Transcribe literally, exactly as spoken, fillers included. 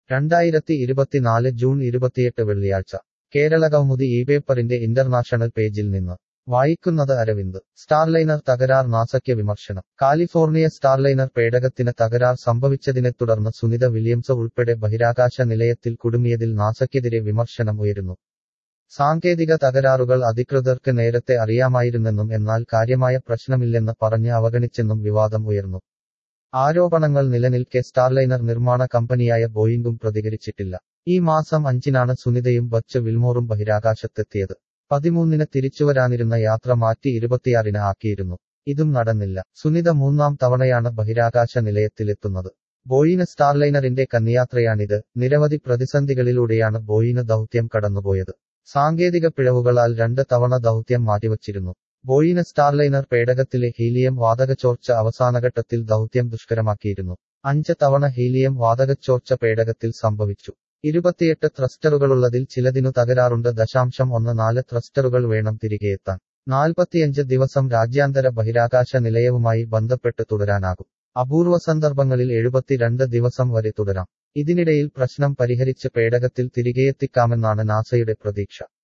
രണ്ടായിരത്തി ഇരുപത്തിനാല് ജൂൺ ഇരുപത്തിയെട്ട് വെള്ളിയാഴ്ച കേരള കൗമുദി ഈ പേപ്പറിന്റെ ഇന്റർനാഷണൽ പേജിൽ നിന്ന് വായിക്കുന്നത് അരവിന്ദ്. സ്റ്റാർലൈനർ തകരാർ നാസയ്ക്ക് വിമർശനം. കാലിഫോർണിയ സ്റ്റാർലൈനർ പേടകത്തിന് തകരാർ സംഭവിച്ചതിനെ തുടർന്ന് സുനിത വില്യംസ് ഉൾപ്പെടെ ബഹിരാകാശ നിലയത്തിൽ കുടുങ്ങിയതിൽ നാസയ്ക്കെതിരെ വിമർശനം ഉയരുന്നു. സാങ്കേതിക തകരാറുകൾ അധികൃതർക്ക് നേരത്തെ അറിയാമായിരുന്നെന്നും എന്നാൽ കാര്യമായ പ്രശ്നമില്ലെന്ന് പറഞ്ഞ് അവഗണിച്ചെന്നും വിവാദം ഉയർന്നു. ആരോപണങ്ങൾ നിലനിൽക്കെ സ്റ്റാർലൈനർ നിർമ്മാണ കമ്പനിയായ ബോയിംഗും പ്രതികരിച്ചിട്ടില്ല. ഈ മാസം അഞ്ചിനാണ് സുനിതയും ബച്ച് വിൽമോറും ബഹിരാകാശത്തെത്തിയത്. പതിമൂന്നിന് തിരിച്ചുവരാനിരുന്ന യാത്ര മാറ്റി ഇരുപത്തിയാറിന് ആക്കിയിരുന്നു. ഇതും നടന്നില്ല. സുനിത മൂന്നാം തവണയാണ് ബഹിരാകാശ നിലയത്തിലെത്തുന്നത്. ബോയിന് സ്റ്റാർലൈനറിന്റെ കന്നിയാത്രയാണിത്. നിരവധി പ്രതിസന്ധികളിലൂടെയാണ് ബോയിന് ദൗത്യം കടന്നുപോയത്. സാങ്കേതിക പിഴവുകളാൽ രണ്ട് തവണ ദൗത്യം മാറ്റിവച്ചിരുന്നു. ബോയിന് സ്റ്റാർലൈനർ പേടകത്തിലെ ഹീലിയം വാതകച്ചോർച്ച അവസാനഘട്ടത്തിൽ ദൗത്യം ദുഷ്കരമാക്കിയിരുന്നു. അഞ്ച് തവണ ഹീലിയം വാതകച്ചോർച്ച പേടകത്തിൽ സംഭവിച്ചു. ഇരുപത്തിയെട്ട് ത്രസ്റ്ററുകളുള്ളതിൽ ചിലതിനു തകരാറുണ്ട്. ദശാംശം ഒന്ന് നാല് ത്രസ്റ്ററുകൾ വേണം തിരികെയെത്താൻ. നാൽപ്പത്തിയഞ്ച് ദിവസം രാജ്യാന്തര ബഹിരാകാശ നിലയവുമായി ബന്ധപ്പെട്ട് തുടരാനാകും. അപൂർവ സന്ദർഭങ്ങളിൽ എഴുപത്തിരണ്ട് ദിവസം വരെ തുടരാം. ഇതിനിടയിൽ പ്രശ്നം പരിഹരിച്ച് പേടകത്തിൽ തിരികെയെത്തിക്കാമെന്നാണ് നാസയുടെ പ്രതീക്ഷ.